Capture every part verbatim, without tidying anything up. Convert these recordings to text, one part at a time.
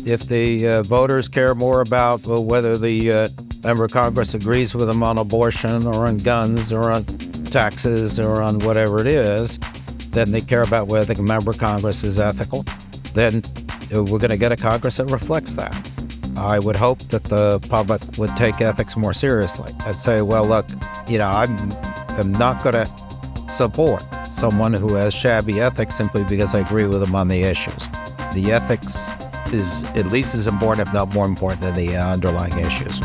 if the uh, voters care more about well, whether the uh, member of Congress agrees with them on abortion or on guns or on taxes or on whatever it is, then they care about whether the member of Congress is ethical, then we're going to get a Congress that reflects that. I would hope that the public would take ethics more seriously and say, well, look, you know, I'm, I'm not going to support someone who has shabby ethics simply because I agree with them on the issues. The ethics is at least as important, if not more important, than the uh, underlying issues.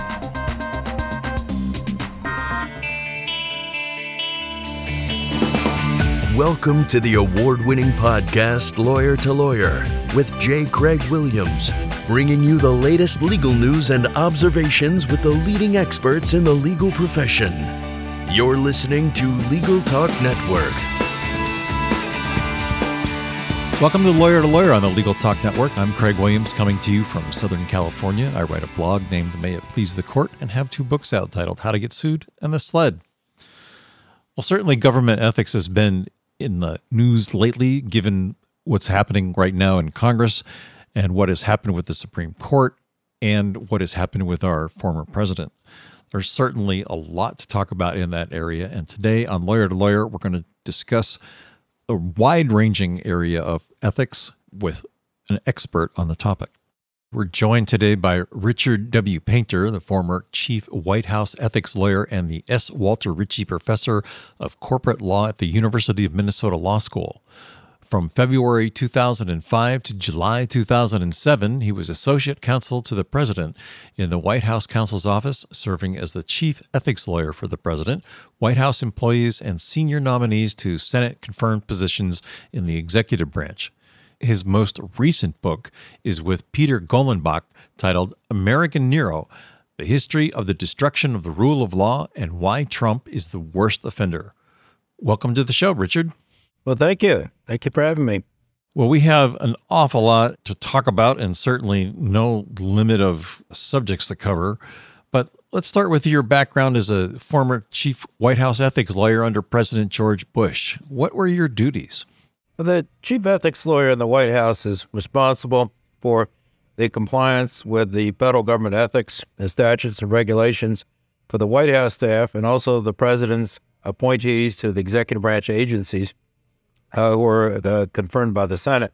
Welcome to the award-winning podcast, Lawyer to Lawyer, with J. Craig Williams, bringing you the latest legal news and observations with the leading experts in the legal profession. You're listening to Legal Talk Network. Welcome to Lawyer to Lawyer on the Legal Talk Network. I'm Craig Williams, coming to you from Southern California. I write a blog named May It Please the Court and have two books out titled How to Get Sued and The Sled. Well, certainly government ethics has been in the news lately, given what's happening right now in Congress and what has happened with the Supreme Court and what has happened with our former president. There's certainly a lot to talk about in that area. And today on Lawyer to Lawyer, we're going to discuss a wide-ranging area of ethics with an expert on the topic. We're joined today by Richard W. Painter, the former chief White House ethics lawyer and the S. Walter Ritchie Professor of Corporate Law at the University of Minnesota Law School. From February two thousand five to July two thousand seven, he was associate counsel to the president in the White House counsel's office, serving as the chief ethics lawyer for the president, White House employees, and senior nominees to Senate-confirmed positions in the executive branch. His most recent book is with Peter Golenbach, titled American Nero, The History of the Destruction of the Rule of Law and Why Trump is the Worst Offender. Welcome to the show, Richard. Well, thank you. Thank you for having me. Well, we have an awful lot to talk about and certainly no limit of subjects to cover. But let's start with your background as a former chief White House ethics lawyer under President George Bush. What were your duties? Well, the chief ethics lawyer in the White House is responsible for the compliance with the federal government ethics, the statutes and regulations for the White House staff, and also the president's appointees to the executive branch agencies uh, who are uh, confirmed by the Senate.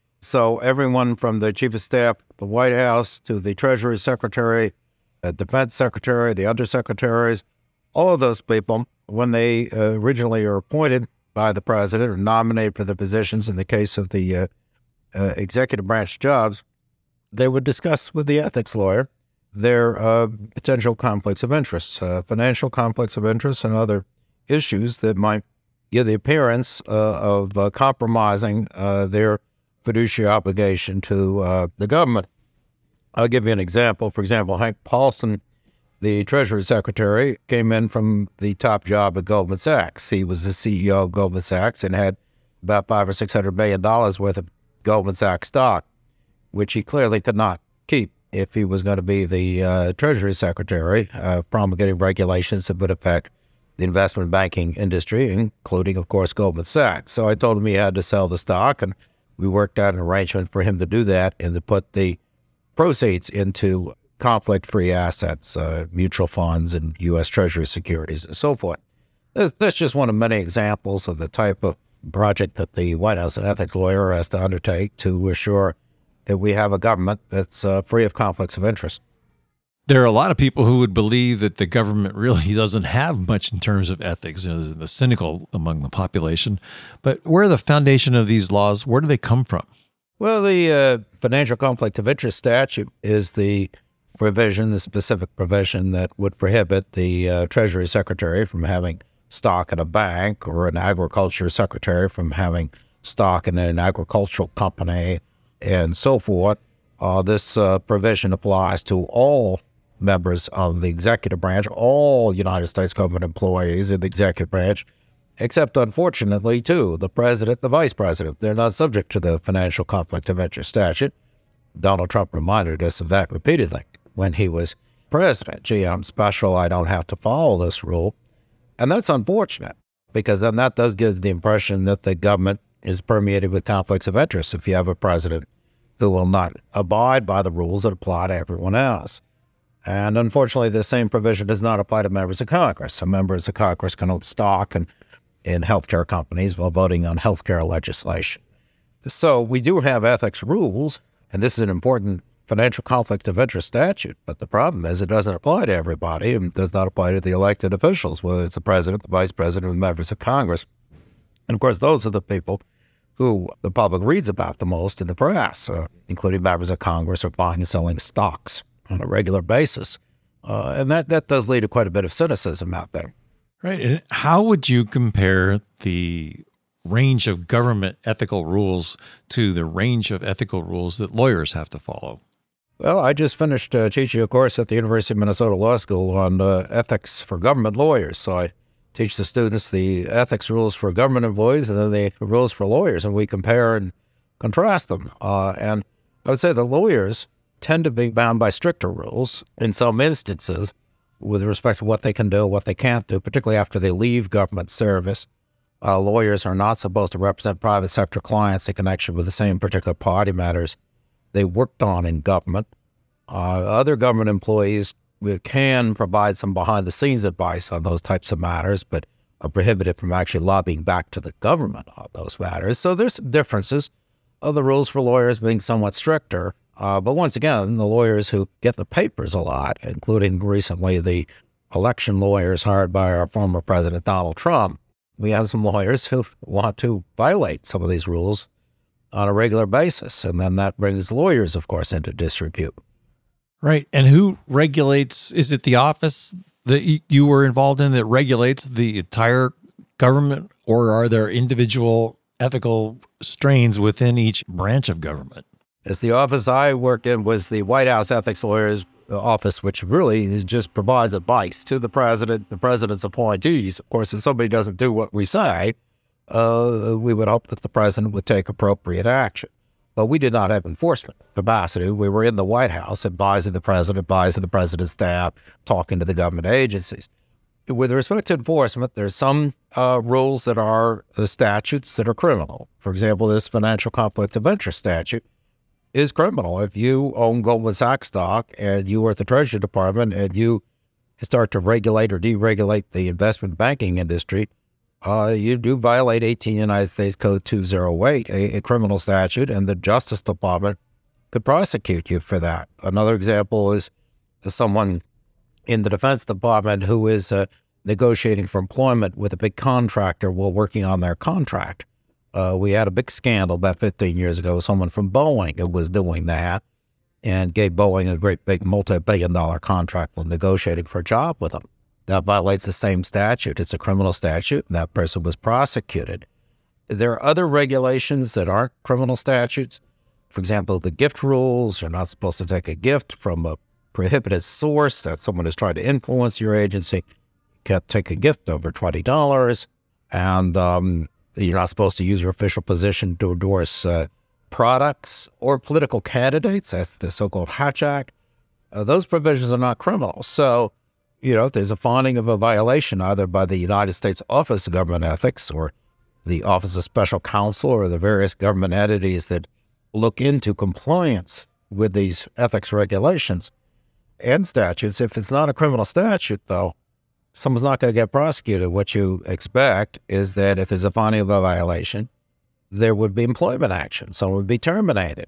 So everyone from the chief of staff, the White House, to the Treasury Secretary, the Defense Secretary, the undersecretaries, all of those people, when they uh, originally are appointed by the president or nominated for the positions in the case of the uh, uh, executive branch jobs, they would discuss with the ethics lawyer their uh, potential conflicts of interest, uh, financial conflicts of interest, and other issues that might give the appearance uh, of uh, compromising uh, their fiduciary obligation to uh, the government. I'll give you an example. For example, Hank Paulson, the Treasury Secretary, came in from the top job at Goldman Sachs. He was the C E O of Goldman Sachs and had about five or six hundred million dollars worth of Goldman Sachs stock, which he clearly could not keep if he was going to be the uh, Treasury Secretary, uh, promulgating regulations that would affect the investment banking industry, including, of course, Goldman Sachs. So I told him he had to sell the stock, and we worked out an arrangement for him to do that and to put the proceeds into conflict-free assets, uh, mutual funds, and U S Treasury securities, and so forth. That's just one of many examples of the type of project that the White House ethics lawyer has to undertake to assure that we have a government that's uh, free of conflicts of interest. There are a lot of people who would believe that the government really doesn't have much in terms of ethics, you know, the cynical among the population. But where are the foundation of these laws? Where do they come from? Well, the uh, financial conflict of interest statute is the provision, the specific provision that would prohibit the uh, Treasury Secretary from having stock in a bank or an agriculture secretary from having stock in an agricultural company and so forth. Uh, this uh, provision applies to all members of the executive branch, all United States government employees in the executive branch, except, unfortunately, too, the president, the vice president. They're not subject to the financial conflict of interest statute. Donald Trump reminded us of that repeatedly when he was president. Gee, I'm special. I don't have to follow this rule. And that's unfortunate, because then that does give the impression that the government is permeated with conflicts of interest if you have a president who will not abide by the rules that apply to everyone else. And unfortunately, the same provision does not apply to members of Congress. So members of Congress can own stock in, in healthcare companies while voting on healthcare legislation. So we do have ethics rules, and this is an important financial conflict of interest statute. But the problem is it doesn't apply to everybody and does not apply to the elected officials, whether it's the president, the vice president, or members of Congress. And of course, those are the people who the public reads about the most in the press, uh, including members of Congress who are buying and selling stocks on a regular basis. Uh, and that, that does lead to quite a bit of cynicism out there. Right. And how would you compare the range of government ethical rules to the range of ethical rules that lawyers have to follow? Well, I just finished uh, teaching a course at the University of Minnesota Law School on uh, ethics for government lawyers. So I teach the students the ethics rules for government employees and then the rules for lawyers, and we compare and contrast them. Uh, and I would say the lawyers tend to be bound by stricter rules in some instances with respect to what they can do, what they can't do, particularly after they leave government service. Uh, lawyers are not supposed to represent private sector clients in connection with the same particular party matters they worked on in government. Uh, other government employees can provide some behind-the-scenes advice on those types of matters, but are prohibited from actually lobbying back to the government on those matters. So there's some differences of the rules for lawyers being somewhat stricter. Uh, but once again, the lawyers who get the papers a lot, including recently the election lawyers hired by our former President Donald Trump, we have some lawyers who want to violate some of these rules on a regular basis. And then that brings lawyers, of course, into disrepute. Right. And who regulates? Is it the office that you were involved in that regulates the entire government, or are there individual ethical strains within each branch of government? As the office I worked in was the White House Ethics Lawyers Office, which really just provides advice to the president, the president's appointees. Of course, if somebody doesn't do what we say, uh, we would hope that the president would take appropriate action. But we did not have enforcement capacity. We were in the White House advising the president, advising the president's staff, talking to the government agencies. With respect to enforcement, there's some uh, rules that are the statutes that are criminal. For example, this financial conflict of interest statute is criminal. If you own Goldman Sachs stock and you are at the Treasury Department and you start to regulate or deregulate the investment banking industry, uh, you do violate eighteen United States Code two oh eight, a, a criminal statute, and the Justice Department could prosecute you for that. Another example is someone in the Defense Department who is uh, negotiating for employment with a big contractor while working on their contract. Uh, we had a big scandal about fifteen years ago. Someone from Boeing who was doing that and gave Boeing a great big multi-billion dollar contract while negotiating for a job with them. That violates the same statute. It's a criminal statute, and that person was prosecuted. There are other regulations that aren't criminal statutes. For example, the gift rules. You're not supposed to take a gift from a prohibited source that someone is trying to influence your agency. You can't take a gift over twenty dollars. And um, you're not supposed to use your official position to endorse uh, products or political candidates. That's the so-called Hatch Act. Uh, those provisions are not criminal. So, you know, there's a finding of a violation either by the United States Office of Government Ethics or the Office of Special Counsel or the various government entities that look into compliance with these ethics regulations and statutes. If it's not a criminal statute, though, someone's not going to get prosecuted. What you expect is that if there's a finding of a violation, there would be employment action. Someone would be terminated.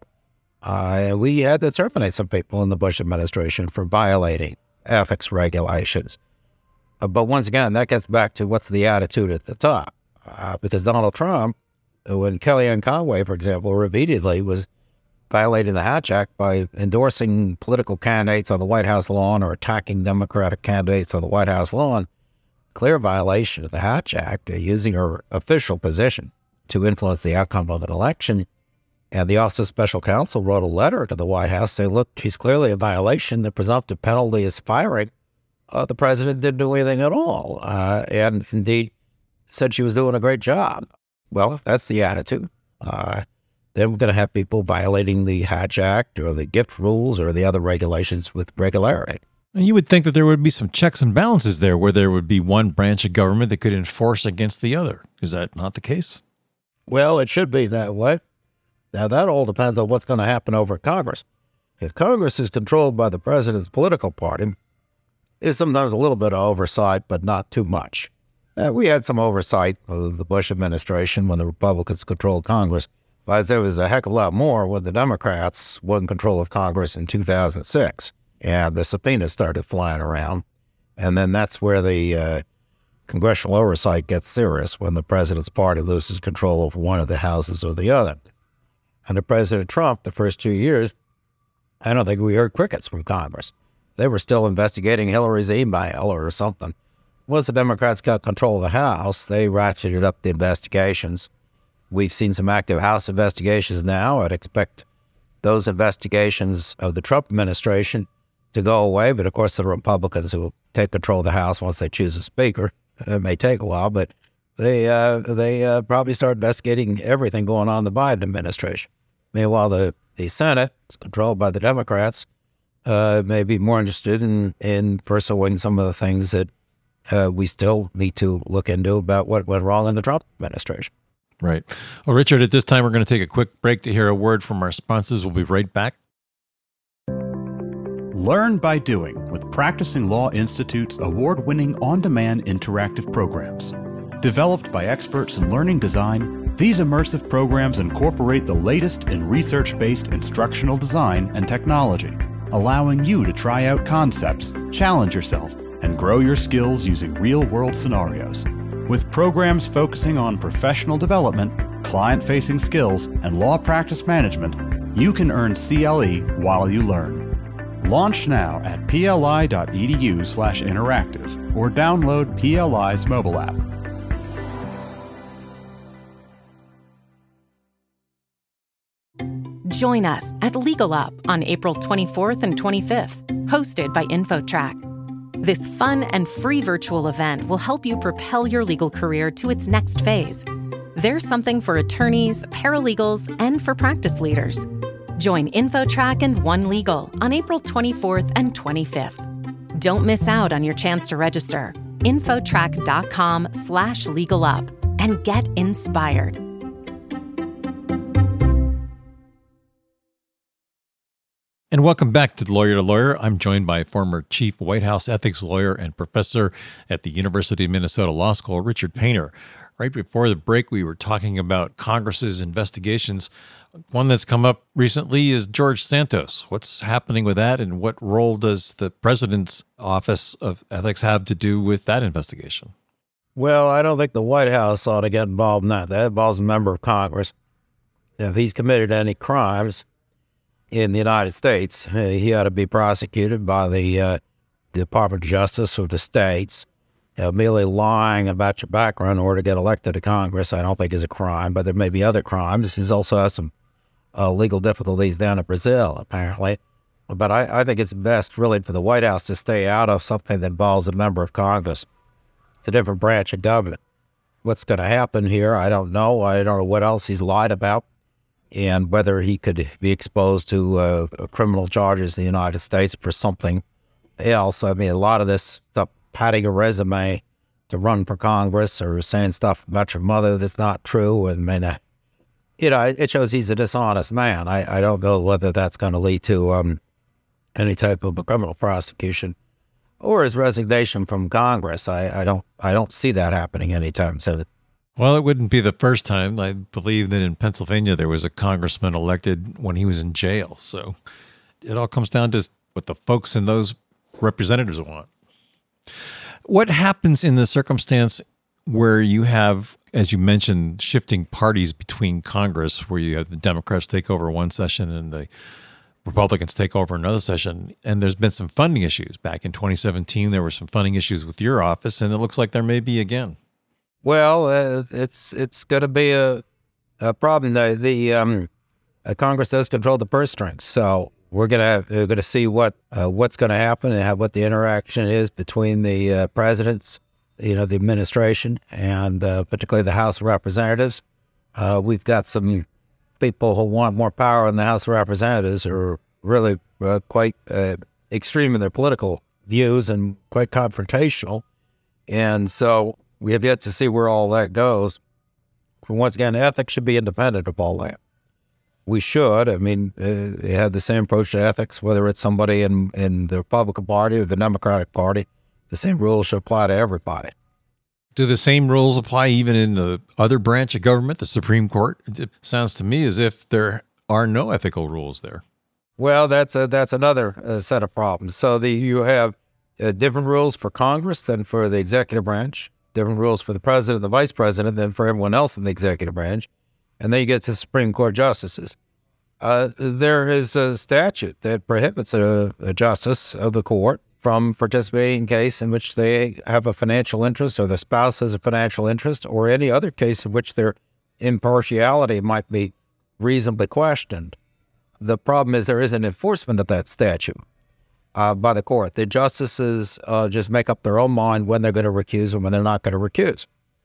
Uh, and we had to terminate some people in the Bush administration for violating ethics regulations. Uh, but once again, that gets back to what's the attitude at the top. Uh, because Donald Trump, when Kellyanne Conway, for example, repeatedly was violating the Hatch Act by endorsing political candidates on the White House lawn or attacking Democratic candidates on the White House lawn, clear violation of the Hatch Act, uh, using her official position to influence the outcome of an election. And the Office of Special Counsel wrote a letter to the White House saying, look, she's clearly a violation. The presumptive penalty is firing. Uh, the president didn't do anything at all. Uh, and indeed said she was doing a great job. Well, if that's the attitude, uh, then we're going to have people violating the Hatch Act or the gift rules or the other regulations with regularity. And you would think that there would be some checks and balances there where there would be one branch of government that could enforce against the other. Is that not the case? Well, it should be that way. Now, that all depends on what's going to happen over at Congress. If Congress is controlled by the president's political party, there's sometimes a little bit of oversight, but not too much. Uh, we had some oversight of the Bush administration when the Republicans controlled Congress, but there was a heck of a lot more when the Democrats won control of Congress in two thousand six, and the subpoenas started flying around. And then that's where the uh, congressional oversight gets serious, when the president's party loses control over one of the houses or the other. Under President Trump, the first two years, I don't think we heard crickets from Congress. They were still investigating Hillary's email or something. Once the Democrats got control of the House, they ratcheted up the investigations. We've seen some active House investigations now. I'd expect those investigations of the Trump administration to go away, but of course the Republicans who will take control of the House once they choose a speaker, it may take a while, but they uh, they uh, probably start investigating everything going on in the Biden administration. Meanwhile, the, the Senate is controlled by the Democrats, uh, may be more interested in, in pursuing some of the things that uh, we still need to look into about what went wrong in the Trump administration. Right. Well, Richard, at this time, we're going to take a quick break to hear a word from our sponsors. We'll be right back. Learn by doing with Practicing Law Institute's award-winning on-demand interactive programs. Developed by experts in learning design, these immersive programs incorporate the latest in research-based instructional design and technology, allowing you to try out concepts, challenge yourself, and grow your skills using real-world scenarios. With programs focusing on professional development, client-facing skills, and law practice management, you can earn C L E while you learn. Launch now at pli.edu slash interactive or download P L I's mobile app. Join us at Legal Up on April twenty-fourth and twenty-fifth, hosted by InfoTrack. This fun and free virtual event will help you propel your legal career to its next phase. There's something for attorneys, paralegals, and for practice leaders. Join InfoTrack and One Legal on April twenty-fourth and twenty-fifth. Don't miss out on your chance to register. Infotrack.com slash legal up and get inspired. And welcome back to Lawyer to Lawyer. I'm joined by former chief White House ethics lawyer and professor at the University of Minnesota Law School, Richard Painter. Right before the break, we were talking about Congress's investigations. One that's come up recently is George Santos. What's happening with that, and what role does the president's Office of Ethics have to do with that investigation? Well, I don't think the White House ought to get involved in that. That involves a member of Congress. If he's committed any crimes in the United States, he ought to be prosecuted by the uh, Department of Justice of the states. You know, merely lying about your background in order to get elected to Congress, I don't think is a crime, but there may be other crimes. He's also has some uh, legal difficulties down in Brazil, apparently. But I, I think it's best, really, for the White House to stay out of something that involves a member of Congress. It's a different branch of government. What's going to happen here, I don't know. I don't know what else he's lied about, and whether he could be exposed to uh, criminal charges in the United States for something else. I mean, a lot of this stuff, padding a resume to run for Congress or saying stuff about your mother that's not true, and I mean, uh, you know, it shows he's a dishonest man. I, I don't know whether that's going to lead to um, any type of a criminal prosecution or his resignation from Congress. I, I don't I don't see that happening anytime soon. Well, it wouldn't be the first time. I believe that in Pennsylvania there was a congressman elected when he was in jail. So it all comes down to what the folks in those representatives want. What happens in the circumstance where you have, as you mentioned, shifting parties between Congress, where you have the Democrats take over one session and the Republicans take over another session, and there's been some funding issues. Back in twenty seventeen, there were some funding issues with your office, and it looks like there may be again. Well, uh, it's it's going to be a, a problem. The, the um, uh, Congress does control the purse strings, so we're going to we're going to see what uh, what's going to happen and how, what the interaction is between the uh, presidents, you know, the administration, and uh, particularly the House of Representatives. Uh, we've got some people who want more power in the House of Representatives who are really uh, quite uh, extreme in their political views and quite confrontational, and so we have yet to see where all that goes. Once again, ethics should be independent of all that. We should. I mean, uh, they have the same approach to ethics, whether it's somebody in, in the Republican Party or the Democratic Party. The same rules should apply to everybody. Do the same rules apply even in the other branch of government, the Supreme Court? It sounds to me as if there are no ethical rules there. Well, that's a, that's another uh, set of problems. So the, you have uh, different rules for Congress than for the executive branch, different rules for the president and the vice president than for everyone else in the executive branch. And then you get to Supreme Court justices. Uh, there is a statute that prohibits a, a justice of the court from participating in a case in which they have a financial interest or the spouse has a financial interest or any other case in which their impartiality might be reasonably questioned. The problem is there isn't enforcement of that statute uh, by the court. The justices uh, just make up their own mind when they're going to recuse and when they're not going to recuse.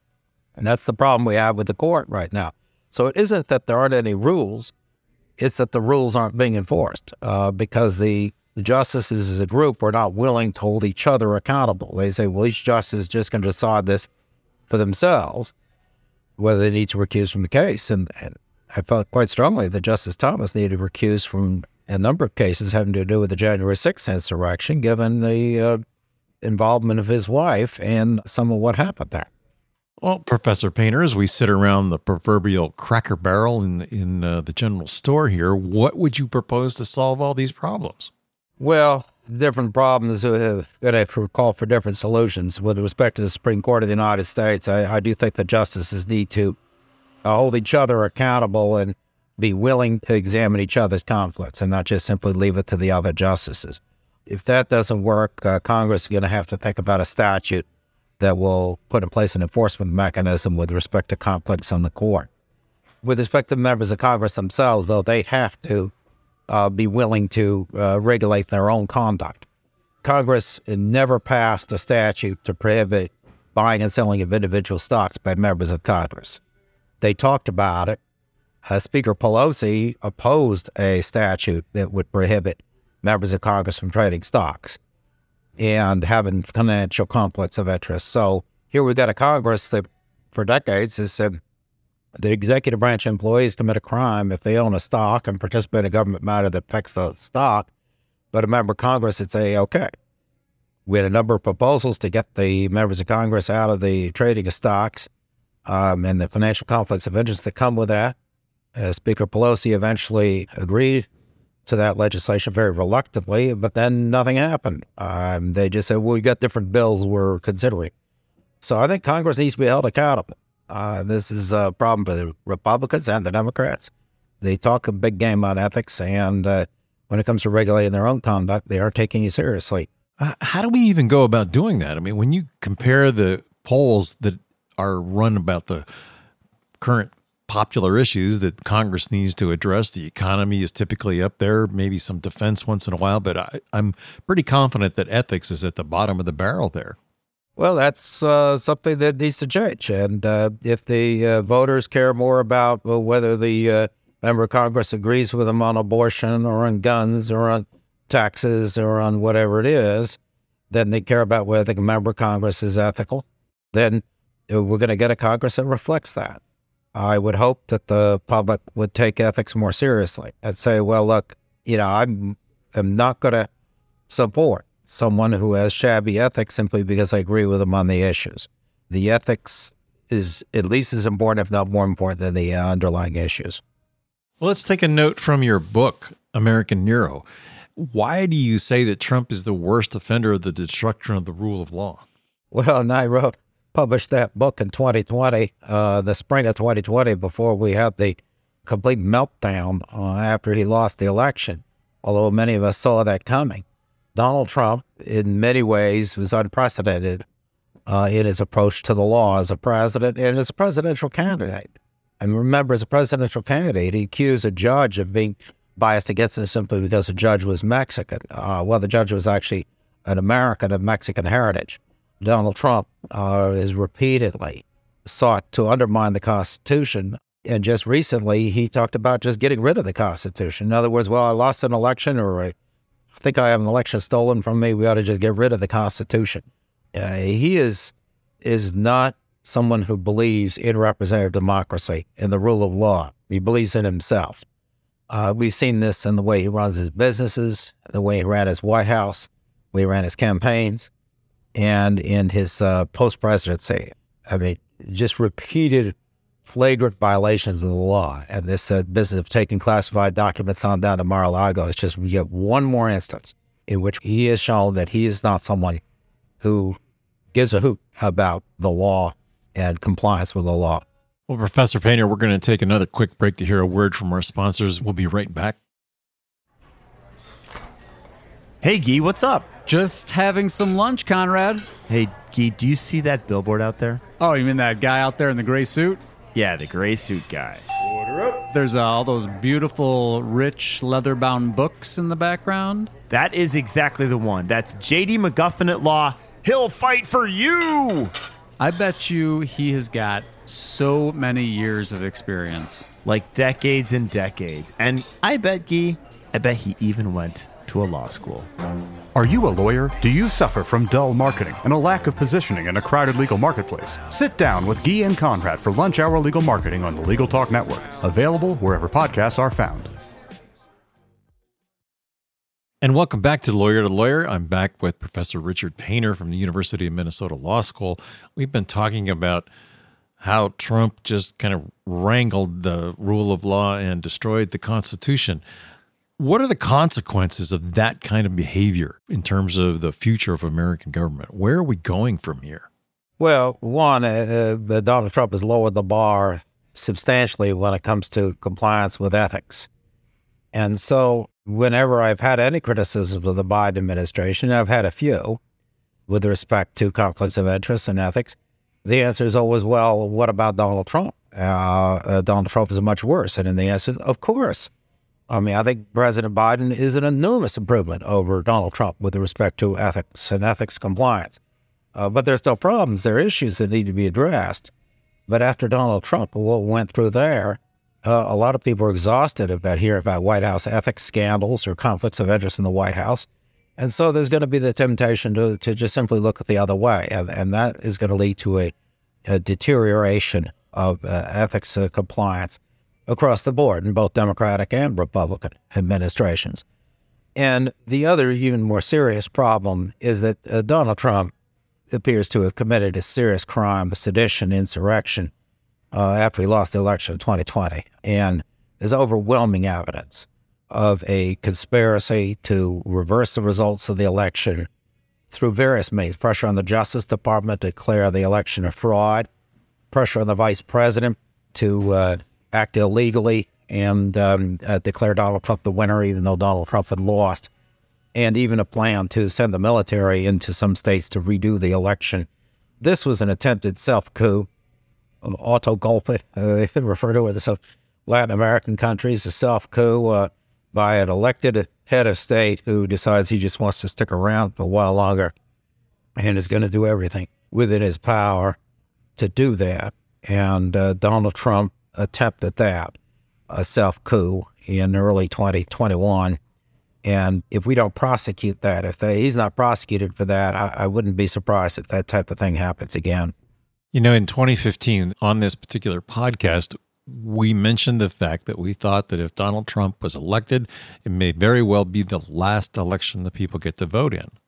And that's the problem we have with the court right now. So it isn't that there aren't any rules, it's that the rules aren't being enforced uh, because the justices as a group are not willing to hold each other accountable. They say, well, each justice is just going to decide this for themselves, whether they need to recuse from the case. And, and I felt quite strongly that Justice Thomas needed to recuse from a number of cases having to do with the January sixth insurrection, given the uh, involvement of his wife and some of what happened there. Well, Professor Painter, as we sit around the proverbial Cracker Barrel in, in uh, the general store here, what would you propose to solve all these problems? Well, different problems are going to call for different solutions. With respect to the Supreme Court of the United States, I, I do think the justices need to uh, hold each other accountable and be willing to examine each other's conflicts and not just simply leave it to the other justices. If that doesn't work, uh, Congress is going to have to think about a statute that will put in place an enforcement mechanism with respect to conflicts on the court. With respect to members of Congress themselves, though, they have to uh, be willing to uh, regulate their own conduct. Congress never passed a statute to prohibit buying and selling of individual stocks by members of Congress. They talked about it. Uh, Speaker Pelosi opposed a statute that would prohibit members of Congress from trading stocks and having financial conflicts of interest. So here we've got a Congress that for decades has said the executive branch employees commit a crime if they own a stock and participate in a government matter that affects the stock, but a member of Congress would say, okay. We had a number of proposals to get the members of Congress out of the trading of stocks um, and the financial conflicts of interest that come with that. Uh, Speaker Pelosi eventually agreed to that legislation very reluctantly, but then nothing happened. Um, they just said, well, we got different bills we're considering. So I think Congress needs to be held accountable. Uh, this is a problem for the Republicans and the Democrats. They talk a big game on ethics, and uh, when it comes to regulating their own conduct, they aren't taking it seriously. Uh, how do we even go about doing that? I mean, when you compare the polls that are run about the current popular issues that Congress needs to address, the economy is typically up there, maybe some defense once in a while, but I, I'm pretty confident that ethics is at the bottom of the barrel there. Well, that's uh, something that needs to change. And uh, if the uh, voters care more about well, whether the uh, member of Congress agrees with them on abortion or on guns or on taxes or on whatever it is, then they care about whether the member of Congress is ethical, then we're going to get a Congress that reflects that. I would hope that the public would take ethics more seriously and say, well, look, you know, I'm, I'm not going to support someone who has shabby ethics simply because I agree with them on the issues. The ethics is at least as important, if not more important, than the uh, underlying issues. Well, let's take a note from your book, American Nero. Why do you say that Trump is the worst offender of the destruction of the rule of law? Well, and I wrote, published that book in twenty twenty, uh, the spring of twenty twenty, before we had the complete meltdown uh, after he lost the election, although many of us saw that coming. Donald Trump, in many ways, was unprecedented uh, in his approach to the law as a president and as a presidential candidate. And remember, as a presidential candidate, he accused a judge of being biased against him simply because the judge was Mexican. Uh, well, the judge was actually an American of Mexican heritage. Donald Trump uh, has repeatedly sought to undermine the Constitution. And just recently, he talked about just getting rid of the Constitution. In other words, well, I lost an election, or I think I have an election stolen from me. We ought to just get rid of the Constitution. Uh, he is is not someone who believes in representative democracy and the rule of law. He believes in himself. Uh, we've seen this in the way he runs his businesses, the way he ran his White House, the way he ran his campaigns, and in his uh, post-presidency. I mean, just repeated flagrant violations of the law. And this uh, business of taking classified documents on down to Mar-a-Lago is just, we get one more instance in which he has shown that he is not someone who gives a hoot about the law and compliance with the law. Well, Professor Painter, we're going to take another quick break to hear a word from our sponsors. We'll be right back. Hey, Guy, what's up? Just having some lunch, Conrad. Hey, Guy, do you see that billboard out there? Oh, you mean that guy out there in the gray suit? Yeah, the gray suit guy. Order up. There's uh, all those beautiful, rich, leather-bound books in the background. That is exactly the one. That's J D McGuffin at Law. He'll fight for you! I bet you he has got so many years of experience. Like decades and decades. And I bet, Guy, I bet he even went to a law school. Are you a lawyer? Do you suffer from dull marketing and a lack of positioning in a crowded legal marketplace? Sit down with Guy and Conrad for Lunch Hour Legal Marketing on the Legal Talk Network. Available wherever podcasts are found. And welcome back to Lawyer to Lawyer. I'm back with Professor Richard Painter from the University of Minnesota Law School. We've been talking about how Trump just kind of wrangled the rule of law and destroyed the Constitution. What are the consequences of that kind of behavior in terms of the future of American government? Where are we going from here? Well, one, uh, uh, Donald Trump has lowered the bar substantially when it comes to compliance with ethics. And so whenever I've had any criticisms of the Biden administration, I've had a few with respect to conflicts of interest and ethics, the answer is always, well, what about Donald Trump? Uh, uh, Donald Trump is much worse. And then the answer is, of course. I mean, I think President Biden is an enormous improvement over Donald Trump with respect to ethics and ethics compliance. Uh, but there's still problems. There are issues that need to be addressed. But after Donald Trump, what went through there, uh, a lot of people are exhausted about hearing about White House ethics scandals or conflicts of interest in the White House. And so there's going to be the temptation to, to just simply look at the other way. And, and that is going to lead to a, a deterioration of uh, ethics uh, compliance across the board in both Democratic and Republican administrations. And the other even more serious problem is that uh, Donald Trump appears to have committed a serious crime of sedition, insurrection, uh, after he lost the election in twenty twenty. And there's overwhelming evidence of a conspiracy to reverse the results of the election through various means. Pressure on the Justice Department to declare the election a fraud, pressure on the vice president to uh, act illegally and um, uh, declare Donald Trump the winner, even though Donald Trump had lost, and even a plan to send the military into some states to redo the election. This was an attempted self-coup, um, auto-golpe. Uh, they refer to it as a Latin American countries, a self-coup uh, by an elected head of state who decides he just wants to stick around for a while longer and is going to do everything within his power to do that. And uh, Donald Trump attempted that, a self-coup in early twenty twenty-one. And if we don't prosecute that, if they, he's not prosecuted for that, I, I wouldn't be surprised if that type of thing happens again. You know, in twenty fifteen, on this particular podcast, we mentioned the fact that we thought that if Donald Trump was elected, it may very well be the last election that people get to vote in.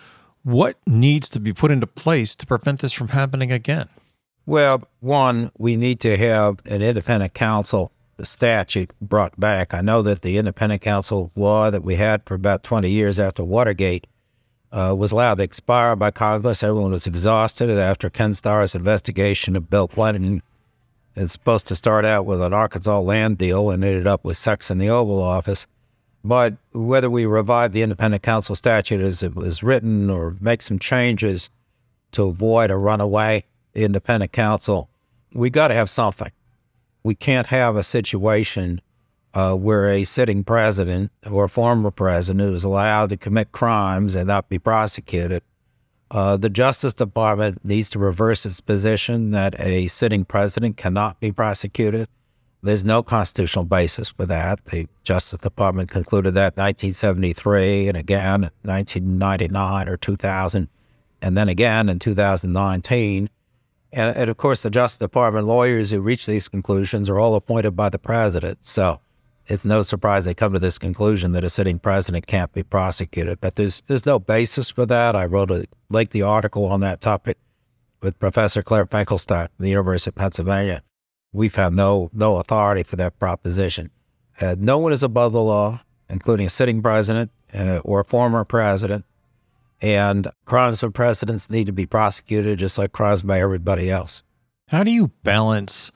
What needs to be put into place to prevent this from happening again? Well, one, we need to have an independent counsel, the statute brought back. I know that the independent counsel law that we had for about twenty years after Watergate uh, was allowed to expire by Congress. Everyone was exhausted after Ken Starr's investigation of Bill Clinton. It's supposed to start out with an Arkansas land deal and ended up with sex in the Oval Office. But whether we revive the independent counsel statute as it was written or make some changes to avoid a runaway independent counsel, we got to have something. We can't have a situation uh, where a sitting president or a former president is allowed to commit crimes and not be prosecuted. Uh, the Justice Department needs to reverse its position that a sitting president cannot be prosecuted. There's no constitutional basis for that. The Justice Department concluded that in nineteen seventy-three and again in nineteen ninety-nine or two thousand, and then again in two thousand nineteen. And, and of course, the Justice Department lawyers who reach these conclusions are all appointed by the president. So it's no surprise they come to this conclusion that a sitting president can't be prosecuted. But there's there's no basis for that. I wrote a lengthy article on that topic with Professor Claire Finkelstein from the University of Pennsylvania. We found no no authority for that proposition. Uh, no one is above the law, including a sitting president uh, or a former president. And crimes of presidents need to be prosecuted just like crimes by everybody else. How do you balance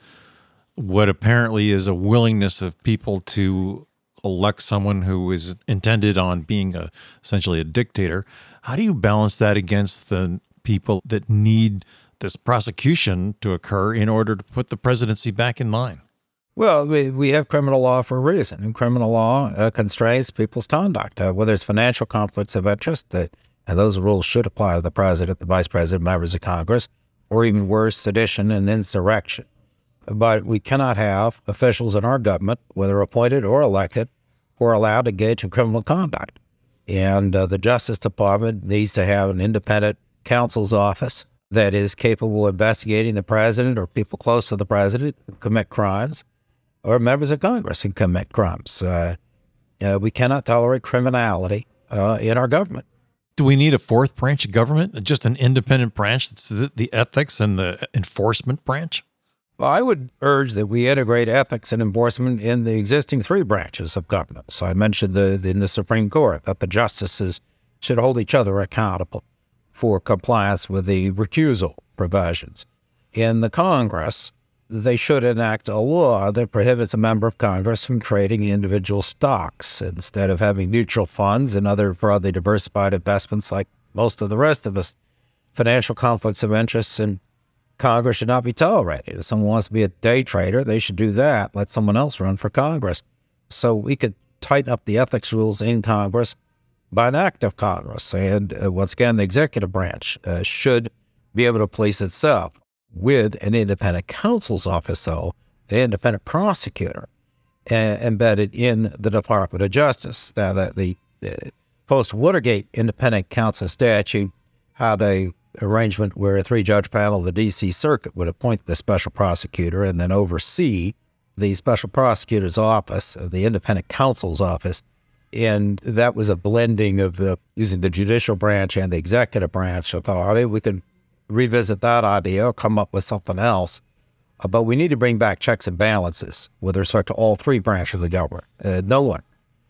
what apparently is a willingness of people to elect someone who is intended on being a, essentially a dictator? How do you balance that against the people that need this prosecution to occur in order to put the presidency back in line? Well, we, we have criminal law for a reason, and criminal law uh, constrains people's conduct. Uh, whether there's financial conflicts of interest, that and those rules should apply to the president, the vice president, members of Congress, or even worse, sedition and insurrection. But we cannot have officials in our government, whether appointed or elected, who are allowed to engage in criminal conduct. And uh, the Justice Department needs to have an independent counsel's office that is capable of investigating the president or people close to the president who commit crimes, or members of Congress who commit crimes. Uh, uh, we cannot tolerate criminality uh, in our government. Do we need a fourth branch of government, just an independent branch that's the, the ethics and the enforcement branch? Well, I would urge that we integrate ethics and enforcement in the existing three branches of government. So I mentioned the, in the Supreme Court that the justices should hold each other accountable for compliance with the recusal provisions. In the Congress, they should enact a law that prohibits a member of Congress from trading individual stocks instead of having mutual funds and other broadly diversified investments like most of the rest of us. Financial conflicts of interest in Congress should not be tolerated. If someone wants to be a day trader, they should do that. Let someone else run for Congress. So we could tighten up the ethics rules in Congress by an act of Congress. And uh, once again, the executive branch uh, should be able to police itself with an independent counsel's office, though, an independent prosecutor uh, embedded in the Department of Justice. Now, that the uh, post-Watergate independent counsel statute had a arrangement where a three-judge panel of the D C Circuit would appoint the special prosecutor and then oversee the special prosecutor's office, uh, the independent counsel's office. And that was a blending of uh, using the judicial branch and the executive branch authority. We could revisit that idea or come up with something else. Uh, but we need to bring back checks and balances with respect to all three branches of the government. Uh, no one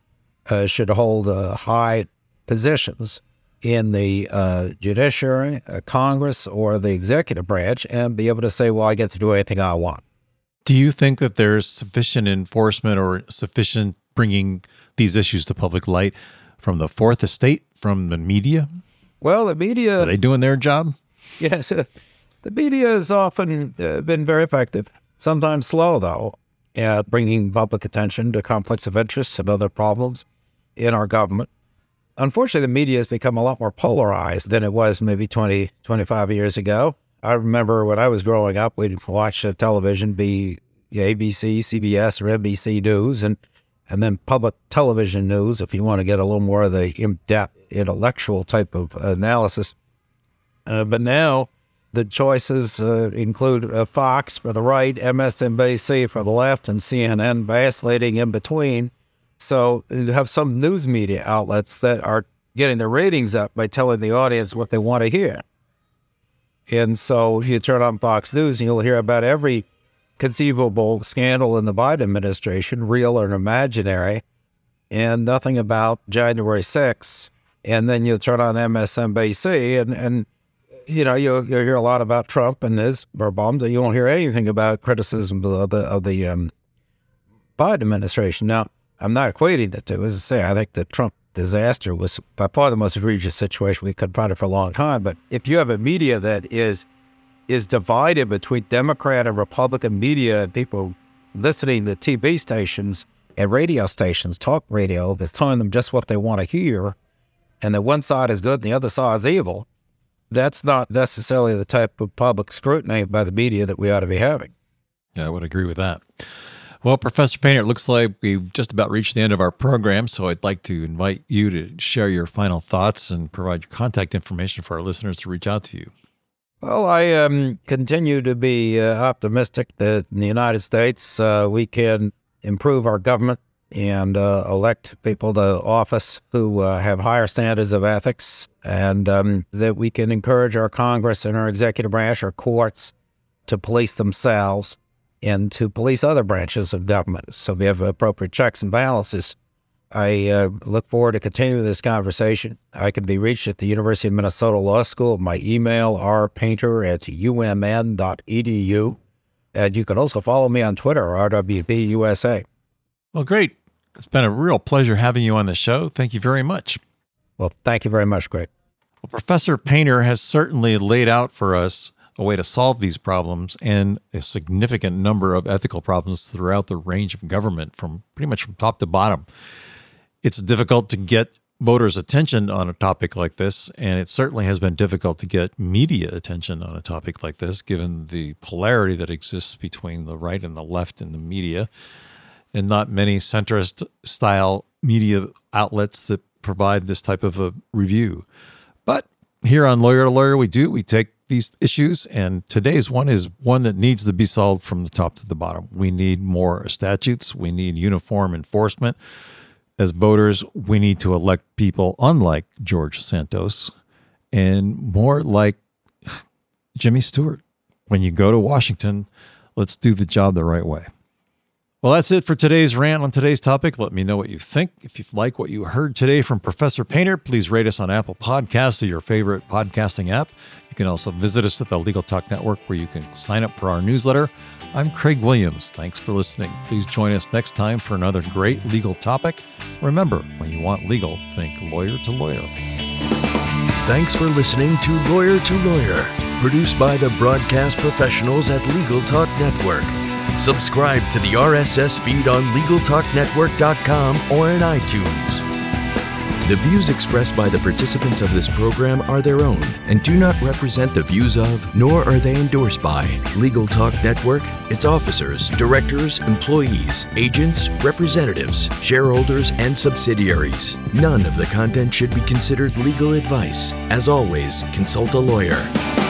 uh, should hold uh, high positions in the uh, judiciary, uh, Congress, or the executive branch and be able to say, well, I get to do anything I want. Do you think that there's sufficient enforcement or sufficient bringing these issues to public light from the Fourth Estate, from the media? Well, the media... Are they doing their job? Yes. Uh, the media has often uh, been very effective, sometimes slow, though, at bringing public attention to conflicts of interest and other problems in our government. Unfortunately, the media has become a lot more polarized than it was maybe twenty, twenty-five years ago. I remember when I was growing up, we'd watch uh, television be A B C, C B S, or N B C News, and, and then public television news, if you want to get a little more of the in-depth intellectual type of analysis. Uh, but now the choices uh, include uh, Fox for the right, M S N B C for the left, and C N N vacillating in between. So you have some news media outlets that are getting their ratings up by telling the audience what they want to hear. And so if you turn on Fox News, you'll hear about every conceivable scandal in the Biden administration, real or imaginary, and nothing about January sixth. And then you turn on M S N B C and, and you know, you'll, you'll hear a lot about Trump and his bombs, and you won't hear anything about criticism of the, of the um, Biden administration. Now, I'm not equating the two. As I say, I think the Trump disaster was by far the most egregious situation we confronted for a long time. But if you have a media that is is divided between Democrat and Republican media and people listening to T V stations and radio stations, talk radio, that's telling them just what they want to hear, and that one side is good and the other side is evil, that's not necessarily the type of public scrutiny by the media that we ought to be having. Yeah, I would agree with that. Well, Professor Painter, it looks like we've just about reached the end of our program, so I'd like to invite you to share your final thoughts and provide your contact information for our listeners to reach out to you. Well, I um, continue to be uh, optimistic that in the United States uh, we can improve our government and uh, elect people to office who uh, have higher standards of ethics, and um, that we can encourage our Congress and our executive branch, our courts, to police themselves and to police other branches of government. So we have appropriate checks and balances. I uh, look forward to continuing this conversation. I can be reached at the University of Minnesota Law School. My email, r painter at u m n dot e d u. And you can also follow me on Twitter, R W B U S A. Well, great. It's been a real pleasure having you on the show. Thank you very much. Well, thank you very much, Greg. Well, Professor Painter has certainly laid out for us a way to solve these problems and a significant number of ethical problems throughout the range of government, from pretty much from top to bottom. It's difficult to get voters' attention on a topic like this, and it certainly has been difficult to get media attention on a topic like this, given the polarity that exists between the right and the left in the media, and not many centrist-style media outlets that provide this type of a review. But here on Lawyer to Lawyer, we do. We take these issues, and today's one is one that needs to be solved from the top to the bottom. We need more statutes. We need uniform enforcement. As voters, we need to elect people unlike George Santos and more like Jimmy Stewart. When you go to Washington, let's do the job the right way. Well, that's it for today's rant on today's topic. Let me know what you think. If you like what you heard today from Professor Painter, please rate us on Apple Podcasts or your favorite podcasting app. You can also visit us at the Legal Talk Network, where you can sign up for our newsletter. I'm Craig Williams. Thanks for listening. Please join us next time for another great legal topic. Remember, when you want legal, think lawyer to lawyer. Thanks for listening to Lawyer to Lawyer, produced by the broadcast professionals at Legal Talk Network. Subscribe to the R S S feed on legal talk network dot com or in iTunes. The views expressed by the participants of this program are their own and do not represent the views of, nor are they endorsed by, Legal Talk Network, its officers, directors, employees, agents, representatives, shareholders, and subsidiaries. None of the content should be considered legal advice. As always, consult a lawyer.